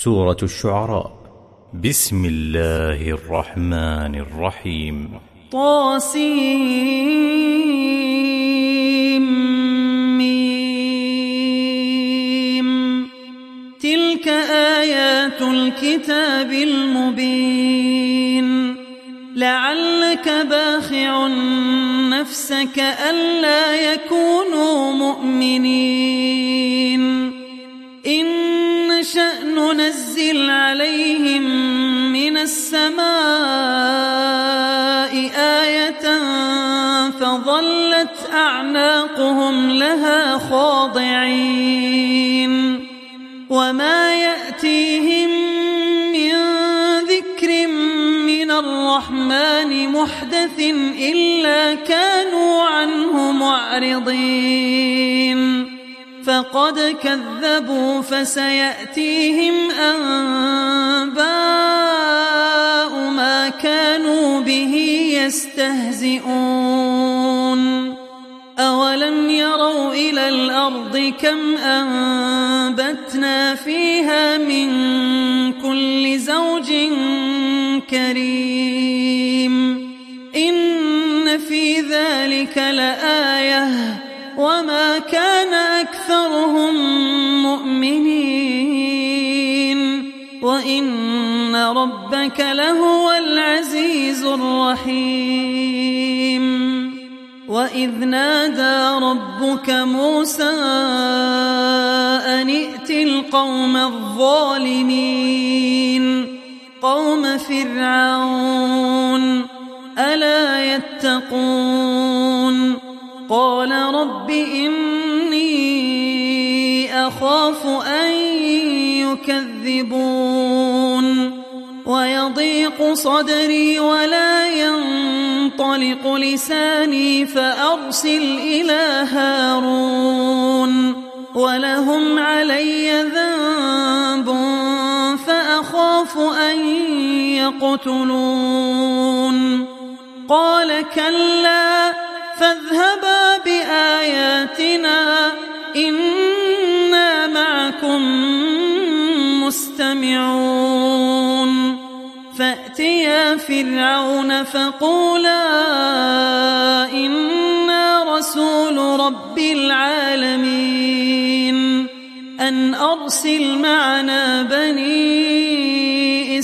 سورة الشعراء. بسم الله الرحمن الرحيم. طاسيم. تلك آيات الكتاب المبين. لعلك باخع نفسك ألا يكونوا مؤمنين. إن نشأ ننزل عليهم من السماء آية فظلت أعناقهم لها خاضعين. وما يأتيهم من ذكر من الرحمن محدث إلا كانوا عنه معرضين. فقد كذبوا فسيأتيهم أنباء ما كانوا به يستهزئون. أولم يروا إلى الأرض كم أنبتنا فيها من كل زوج كريم. إن في ذلك لآية وما كان أكثرهم مؤمنين وإن ربك لهو العزيز الرحيم. وإذ نادى ربك موسى أن ائت القوم الظالمين قوم فرعون ألا يتقون. قال رب إني أخاف أن يكذبون ويضيق صدري ولا ينطلق لساني فأرسل إلى هارون ولهم علي ذنب فأخاف أن يقتلون. قال كلا فاذهبا بآياتنا إنا معكم مستمعون. فأتيا فرعون فقولا إنا رسول رب العالمين أن أرسل معنا بني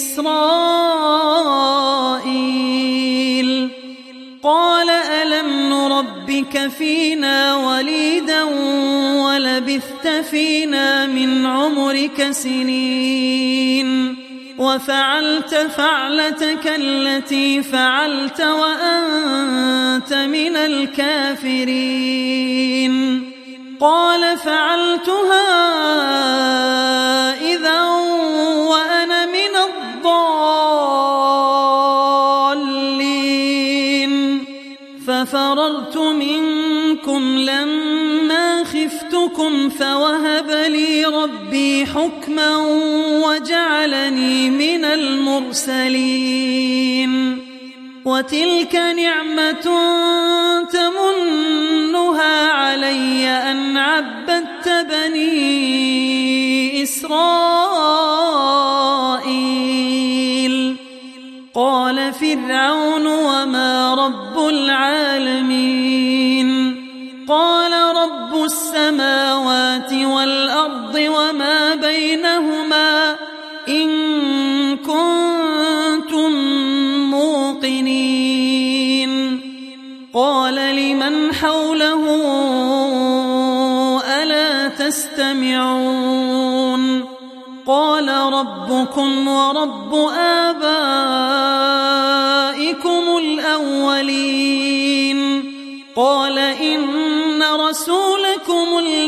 إسرائيل. قال ألم نربك فينا وليدا ولبثت فينا من عمرك سنين وفعلت فعلتك التي فعلت وأنت من الكافرين. قال فعلتها إذا وأنا من الضالين. ففررت منكم لما خفتكم فوهب لي ربي حكما وجعلني من المرسلين. وتلك نعمة تمنها علي أن عبدت بني إسرائيل. قال فرعون وما رب العالمين. قال رب السماوات والأرض وما بينهما إن كنتم موقنين. قال لمن حوله ألا تستمعون. قال ربكم ورب آبائكم الأولين. قال إن رسولكم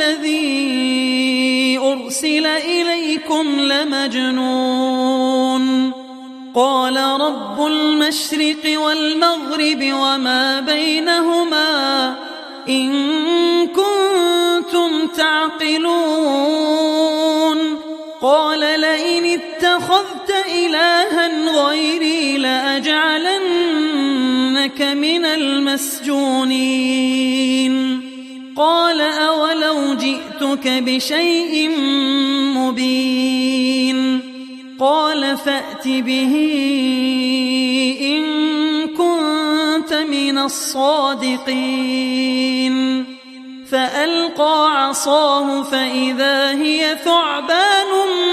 الذي أرسل إليكم لمجنون. قال رب المشرق والمغرب وما بينهما إن كنتم تعقلون. قال لئن اتخذت إلها غيري لأجعلنك من المسجونين. قال أولو جئتك بشيء مبين. قال فأت به إن كنت من الصادقين فألقى عصاه فإذا هي ثعبان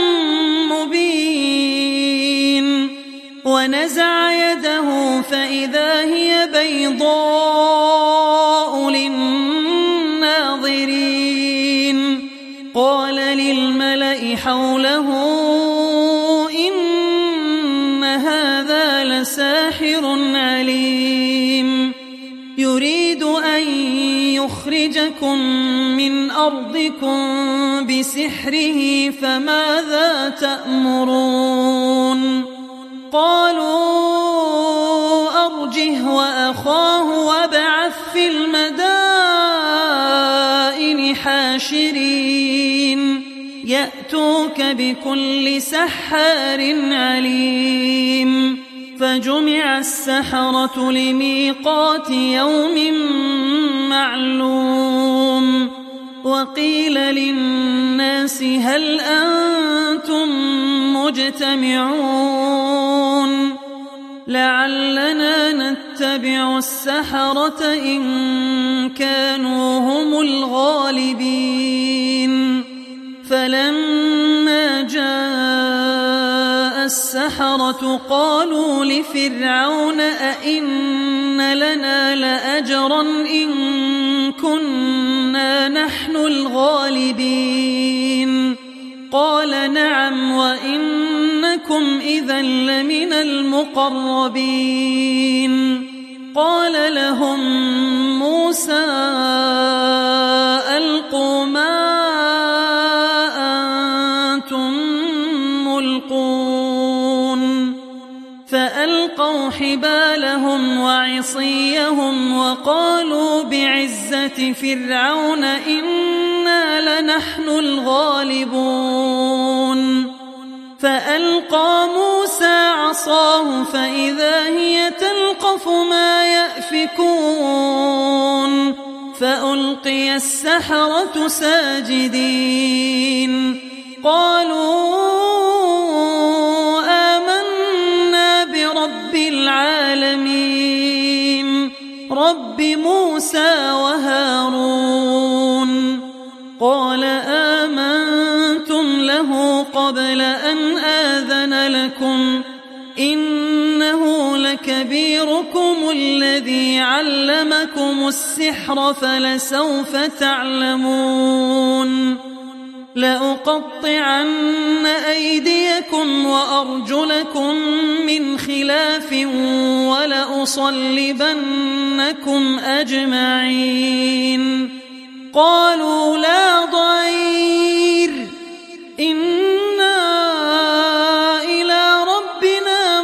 مبين ونزع يده فإذا هي بيضاء للناظرين قال للملأ حوله إن هذا لساحر عليم يريد أن يخرجكم من أرضكم بسحره فماذا تأمرون قالوا أرجه وأخاه وابعث في المدائن حاشرين يأتوك بكل سحار عليم فجمع السحرة لميقات يوم معلوم وقيل للناس هل أنتم مجتمعون لعلنا نتبع السحرة إن كانوا هم الغالبين فلما جاء السحرة قالوا لفرعون أئن لنا لأجرا إن كنا نحن الغالبين قال نعم وإنكم إذا لمن المقربين قال لهم موسى ألقوا ما أنتم ملقون فألقوا حبالهم وعصيهم وقالوا بعزة فرعون إنا لنحن الغالبون فألقى موسى عصاه فإذا هي تلقف ما يأفكون فألقي السحرة ساجدين قالوا آمنا برب العالمين رب موسى وهارون قال آمنتم له قبل أن آذن لكم إنه لكبيركم الذي علمكم السحر فلسوف تعلمون لأقطعن أيديكم وأرجلكم من خلاف ولأصلبنكم أجمعين قالوا لا ضير إنا إلى ربنا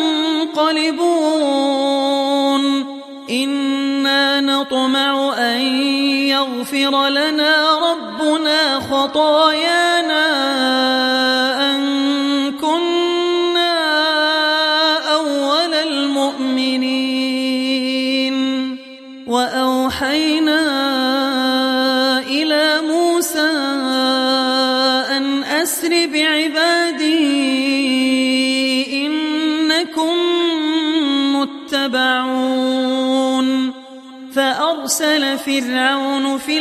منقلبون إنا نطمع أن يغفر لنا ربنا خطايانا أن كنا أول المؤمنين وأوحينا إلى موسى أن أسر بعبادي إنكم متبعون فأرسل فرعون في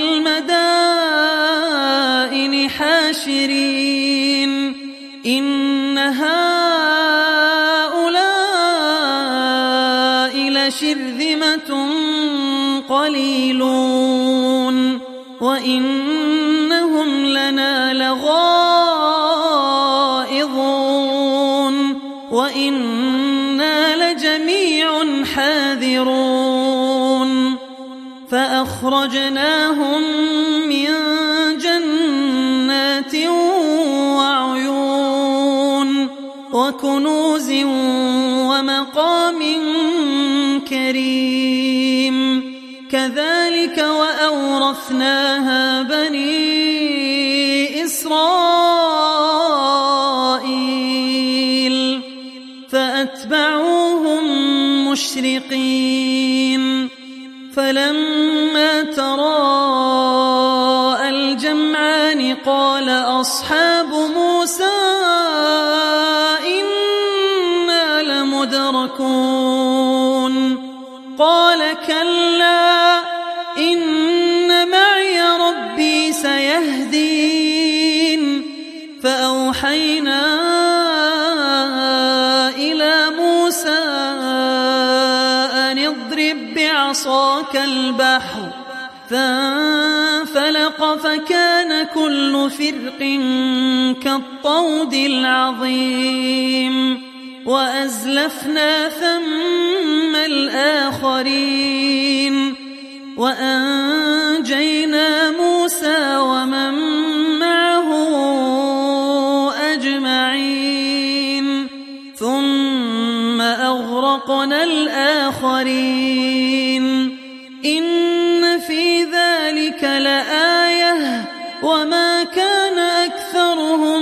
المدائن حاشرين إن هؤلاء لشرذمة قليلون وإنهم لنا لغائظون وإنا لجميع حاذرون فأخرجناهم من جنات وعيون وكنوز ومقام كريم كذلك وأورثناها بني إسرائيل فأتبعوهم مشرقين فلما تراءى الجمعان قال أصحاب موسى بعصا كالبحر فانفلق فكان كل فرق كالطود العظيم وأزلفنا ثم الآخرين وأنجينا موسى ومن معه أجمعين ثم أغرقنا الآخرين إن في ذلك لآية وما كان أكثرهم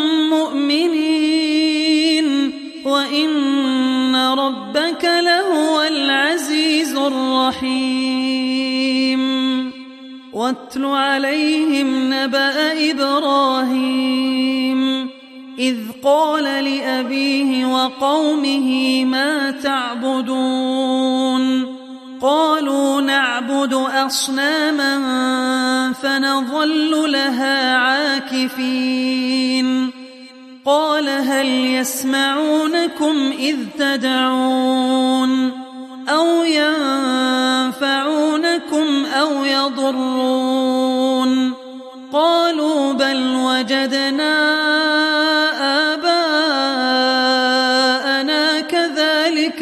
مؤمنين وإن ربك لهو العزيز الرحيم واتل عليهم نبأ إبراهيم إذ قال لأبيه وقومه ما تعبدون قالوا نعبد أصناما فنظل لها عاكفين قال هل يسمعونكم إذ تدعون أو ينفعونكم أو يضرون قالوا بل وجدنا آباءنا كذلك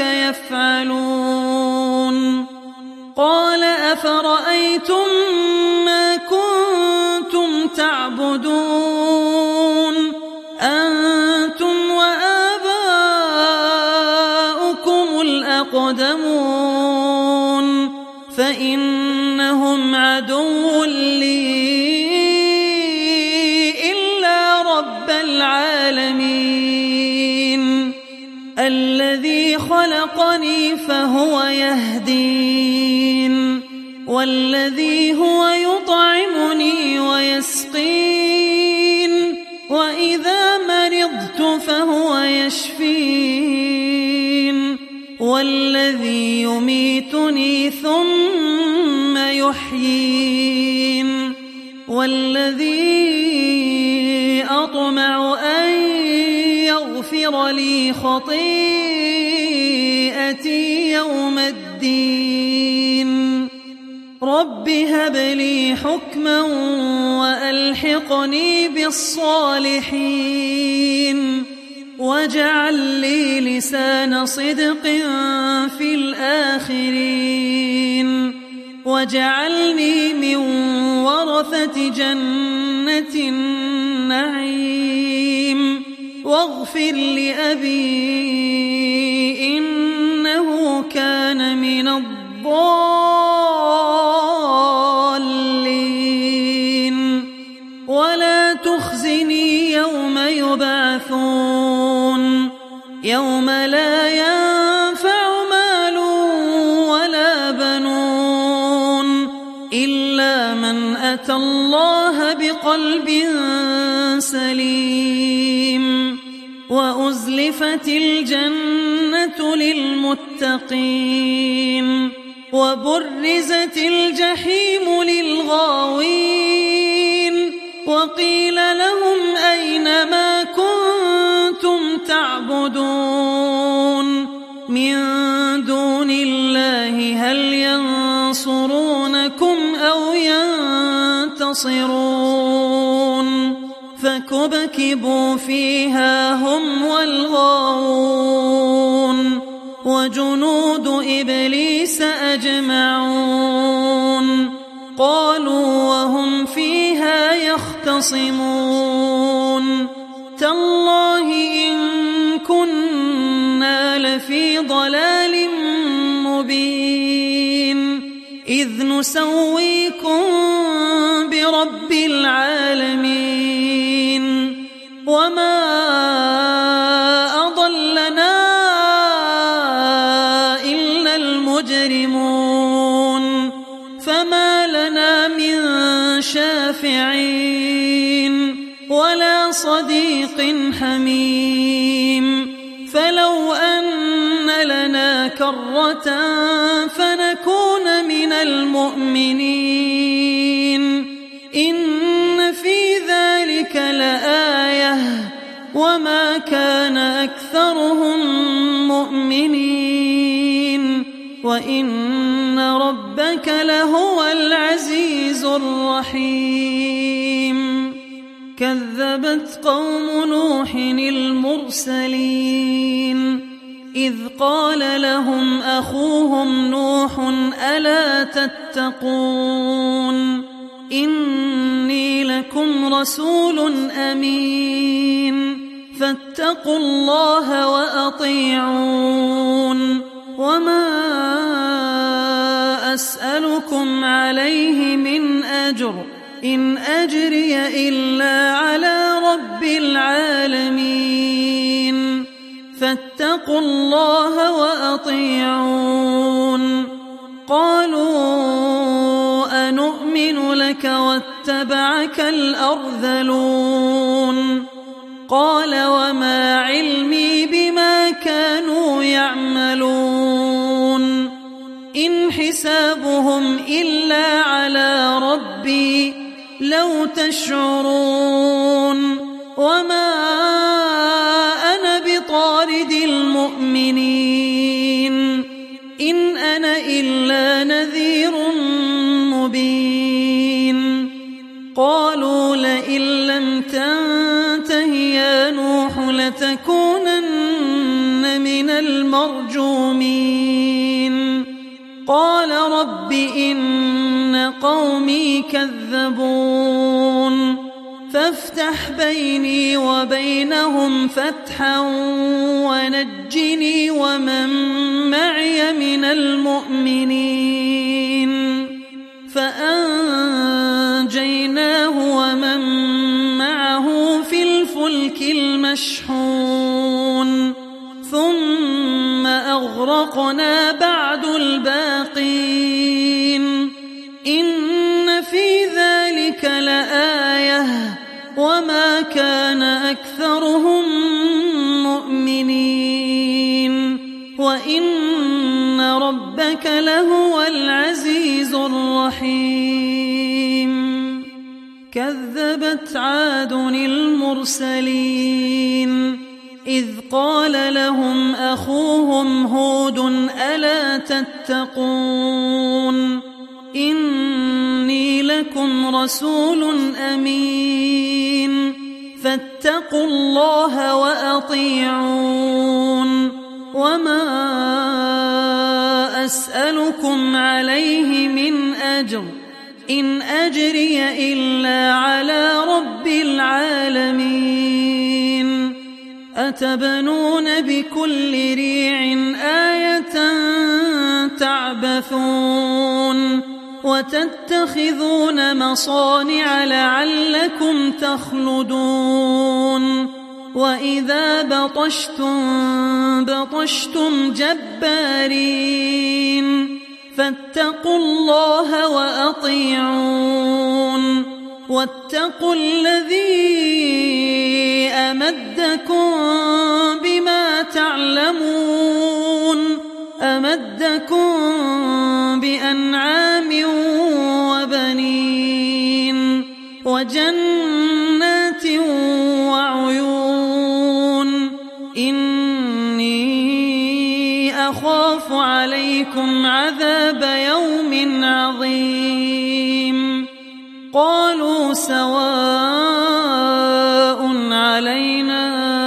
يفعلون قال أفرأيتم ما كنتم تعبدون أنتم وآباؤكم الأقدمون فإنهم عدو لي إلا رب العالمين الذي خلقني فهو يهدين والذي هو يطعمني ويسقين وإذا مرضت فهو يشفين والذي يميتني ثم يحيين والذي أطمع أن يغفر لي خطيئتي يوم الدين رب هب لي حكما وألحقني بالصالحين واجعل لي لسان صدق في الآخرين واجعلني من ورثة جنة النعيم واغفر لأبي إنه كان من الضالين ولا تخزني يوم يبعثون يوم لا ينفع مال ولا بنون إلا من أتى الله بقلب سليم وأزلفت الجنة للمتقين وبرزت الجحيم للغاوين وقيل لهم أين ما كنتم تعبدون من دون الله هل ينصرونكم أو ينتصرون فكبكبوا فيها هم والغاوون وجنود إبليس أجمعون قالوا وهم فيها يختصمون تالله إن كنا لفي ضلال مبين إذ نسويكم برب العالمين وما أضلنا إلا المجرمون فما لنا من شافعين ولا صديق حميم فلو أن لنا كرة فنكون من المؤمنين إن في ذلك لآية وما كان أكثرهم مؤمنين وإن ربك لهو العزيز الرحيم كذبت قوم نوح المرسلين إذ قال لهم أخوهم نوح ألا تتقون إني لكم رسول أمين فاتقوا الله وأطيعون وما أسألكم عليه من أجر إن أجري إلا على رب العالمين فاتقوا الله وأطيعون قالوا أنؤمن لك واتبعك الأرذلون قال وما علمي بما كانوا يعملون إن حسابهم إلا على ربي لو تشعرون وما أنا بطارد المؤمنين إن أنا إلا نذير مبين قالوا لئن لم تنته يا نوح لتكونن من المرجومين قال رب إن قومي كذبون فافتح بيني وبينهم فتحا ونجني ومن معي من المؤمنين فأنجيناه ومن معه في الفلك المشحون ثم أغرقنا بعد الباقين إن في ذلك لآية وما كان أكثرهم مؤمنين وإن ربك لهو العزيز الرحيم كذبت عاد المرسلين إذ قال لهم أخوهم هود ألا تتقون إني لكم رسول أمين فاتقوا الله وأطيعون وما أسألكم عليه من أجر إن أجري إلا على رب العالمين أتبنون بكل ريع آية تعبثون وتتخذون مصانع لعلكم تخلدون وإذا بطشتم جبارين فاتقوا الله وأطيعون واتقوا الذي أمدكم بما تعلمون أمدكم بأنعام وبنين وجنات وعيون إني أخاف عليكم عذاب يوم عظيم قالوا سواء علينا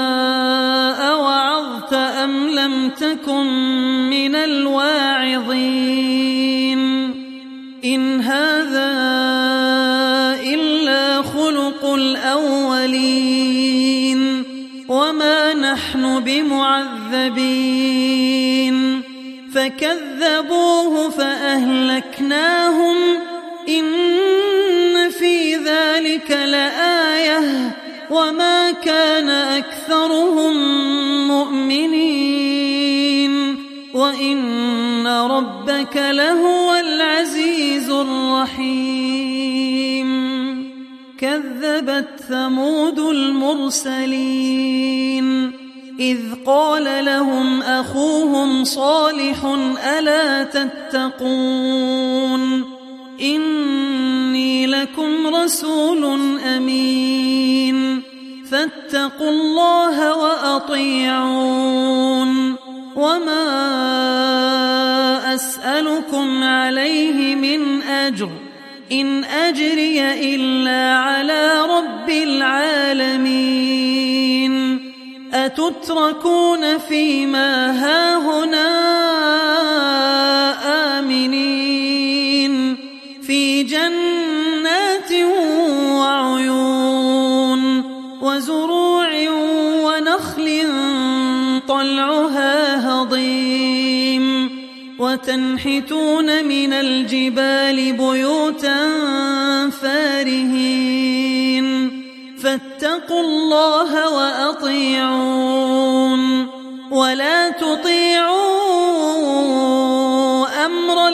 أوعظت أم لم تكن من الواعظين إن هذا إلا خلق الأولين وما نحن بمعذبين فكذبوه فأهلكناهم إن في ذلك لآية وما كان أكثرهم مؤمنين وإن ربك لهو العزيز الرحيم كذبت ثمود المرسلين إذ قال لهم أخوهم صالح ألا تتقون إني لكم رسول أمين فاتقوا الله وأطيعون وما عليه من أجر إن أجري إلا على رب العالمين أتتركون فيما هاهنا آمنين في جنات وعيون وزروع ونخل طلعها هضيم وتنحتون من الجبال بيوتا فارهين فاتقوا الله وأطيعون ولا تطيعوا أمر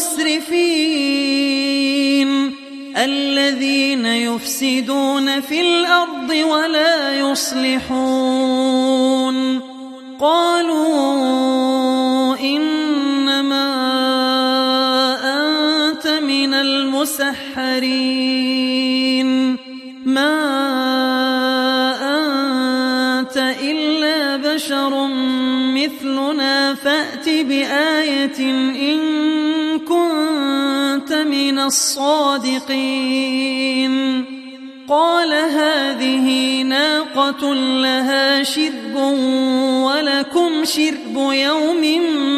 المسرفين الذين يفسدون في الأرض ولا يصلحون قالوا إنما أنت من المسحرين ما أنت إلا بشر مثلنا فأت بآية إن كنت من الصادقين قال هذه ناقة لها شرب ولكم شرب يوم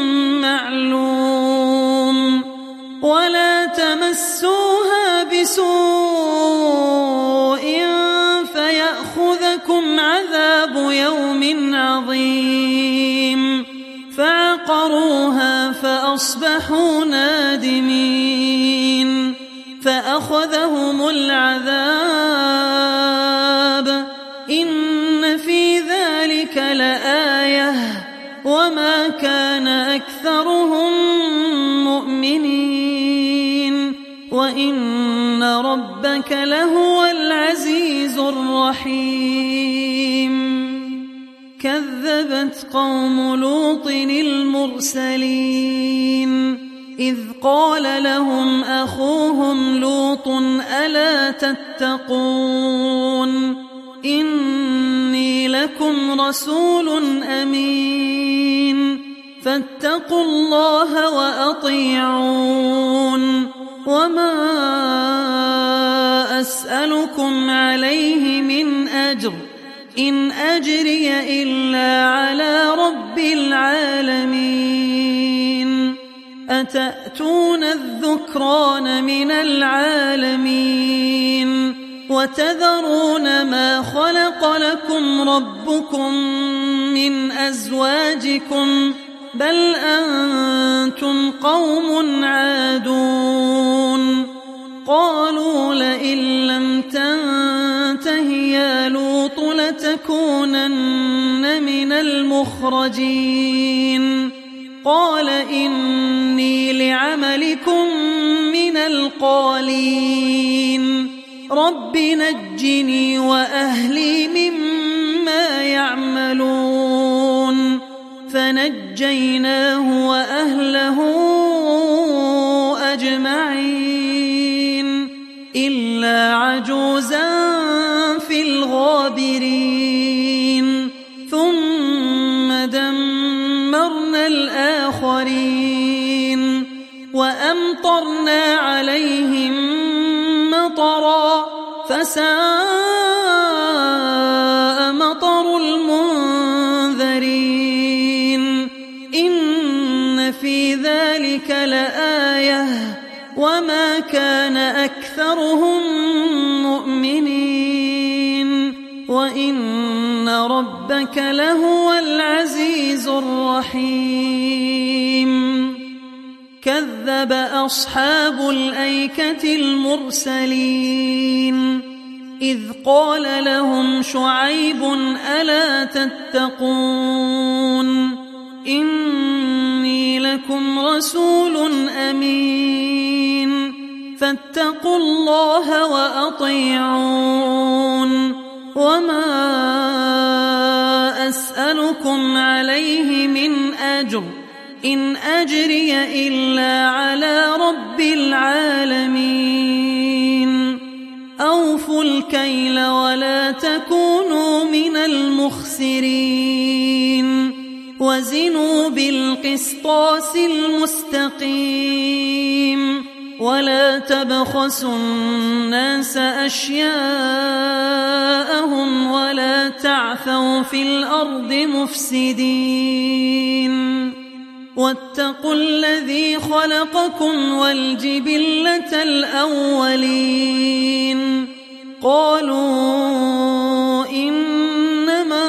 معلوم ولا تمسوها بسوء فيأخذكم عذاب يوم عظيم فعقروها فأصبحوا نادمين فأخذهم العذاب إن في ذلك لآية وما كان أكثرهم مؤمنين وإن ربك لهو العزيز الرحيم كذبت قوم لوط المرسلين إذ قال لهم أخوهم لوط ألا تتقون إني لكم رسول أمين فاتقوا الله وأطيعون وما أسألكم عليه من أجر إن أجري إلا على رب العالمين أتأتون الذكران من العالمين وتذرون ما خلق لكم ربكم من أزواجكم بل أنتم قوم عادون قالوا لئن لم تنته يا لوط لتكونن من المخرجين قال إني لعملكم من القالين رب نجني وأهلي مما يعملون فنجيناه وأهله أجمعين إلا عجوزا في الغابرين ثم دمرنا الآخرين وأمطرنا عليهم مطرا فساء مطر المنذرين إن في ذلك لآية وما كان أكثرهم مؤمنين وإن ربك لهو العزيز الرحيم كذب أصحاب الأيكة المرسلين إذ قال لهم شعيب ألا تتقون إني لكم رسول أمين فاتقوا الله وأطيعون وما أسألكم عليه من أجر إن أجري إلا على رب العالمين أوفوا الكيل ولا تكونوا من المخسرين وزنوا بالقسطاس المستقيم ولا تبخسوا الناس أشياءهم ولا تعثوا في الأرض مفسدين واتقوا الذي خلقكم والجبلة الأولين قالوا إنما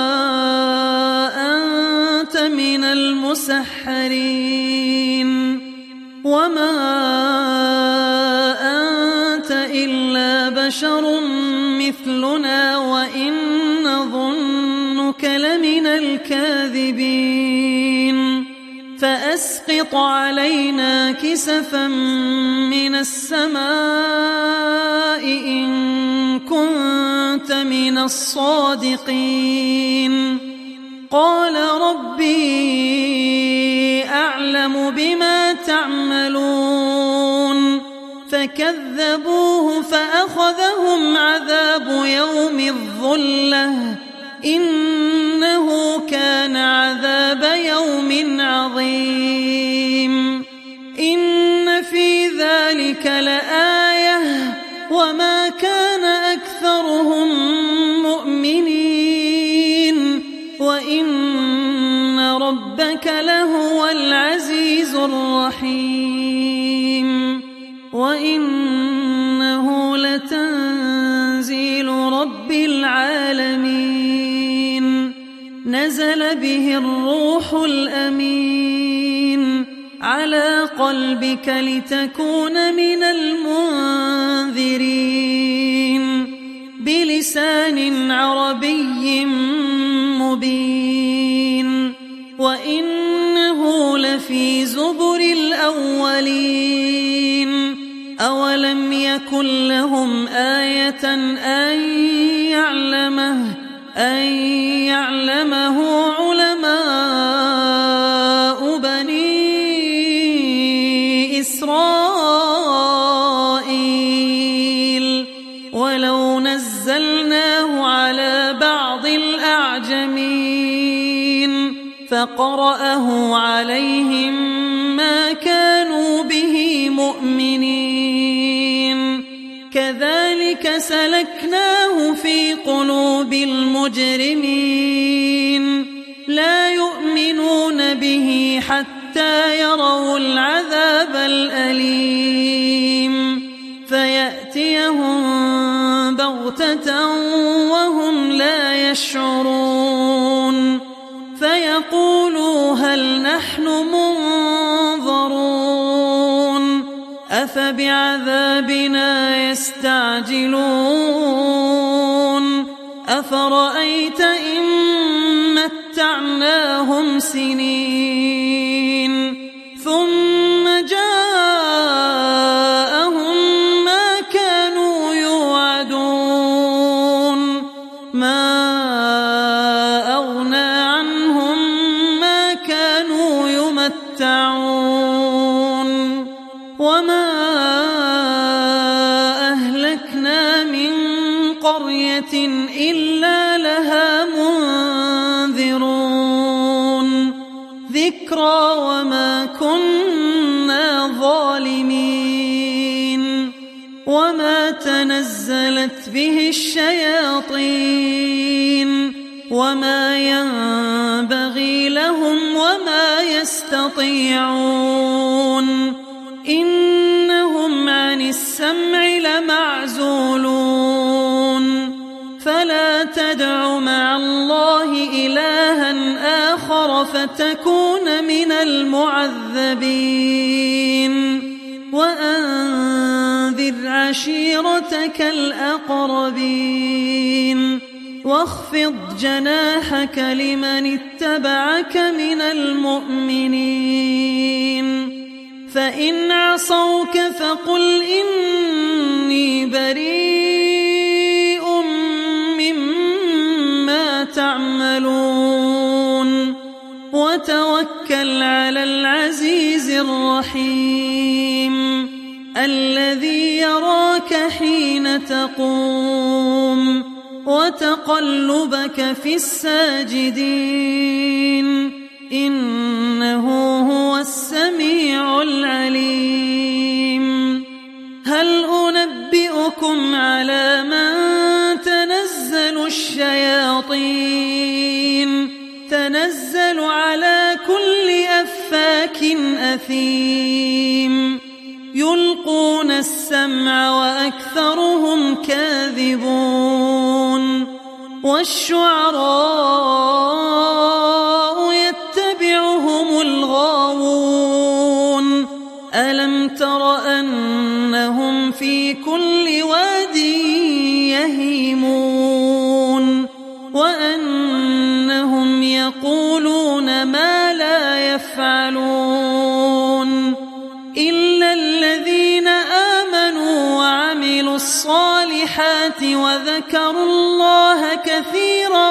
أنت من المسحرين وما أنت إلا بشر مثلنا وإن نظنك لمن الكاذبين فأسقط علينا كسفا من السماء إن كنت من الصادقين قال ربي أعلم بما تعملون فكذبوه فأخذهم عذاب يوم الظلة إنه كان عذاب يوم عظيم إن في ذلك لآية وما كان أكثرهم مؤمنين وإن ربك لهو العزيز الرحيم وإنه لتنزيل رب العالمين نزل به الروح الأمين على قلبك لتكون من المنذرين بلسان عربي مبين وإنه لفي زبر الأولين أولم يكن لهم آية أن يعلمه علماء بني إسرائيل ولو نزلناه على بعض الأعجمين فقرأه عليهم ما كانوا به مؤمنين كذلك سلكناه في قلوب المجرمين لا يؤمنون به حتى يروا العذاب الأليم فيأتيهم بغتة وهم لا يشعرون فيقولوا هل نحن منظرون أفبعذابنا يستعجلون أفرأيت إن متعناهم سنين ثم جاءهم ما كانوا يوعدون ما أغنى عنهم ما كانوا يمتعون وما أهلكنا من قرية إلا لها منذرون ذكرى وما كنا ظالمين وما تنزلت به الشياطين وما ينبغي لهم وما يستطيعون إنهم عن السمع لمعزولون فلا تدع مع الله إلها آخر فتكون من المعذبين وأنذر عشيرتك الأقربين واخفض جناحك لمن اتبعك من المؤمنين فإن عصوك فقل إني بريء مما تعملون وتوكل على العزيز الرحيم الذي يراك حين تقوم وتقلبك في الساجدين تنزل على كل أفاك أثيم يلقون السمع وأكثرهم كاذبون والشعراء يتبعهم الغاوون ألم تر أنهم في كل واد يهيمون وأنهم يقولون ما لا يفعلون إلا الذين آمنوا وعملوا الصالحات وذكروا الله كثيرا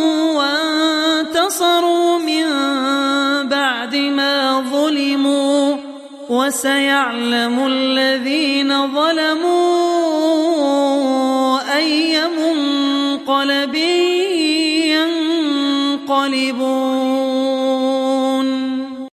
وانتصروا من بعد ما ظلموا وسيعلم الذين ظلموا أي منقلب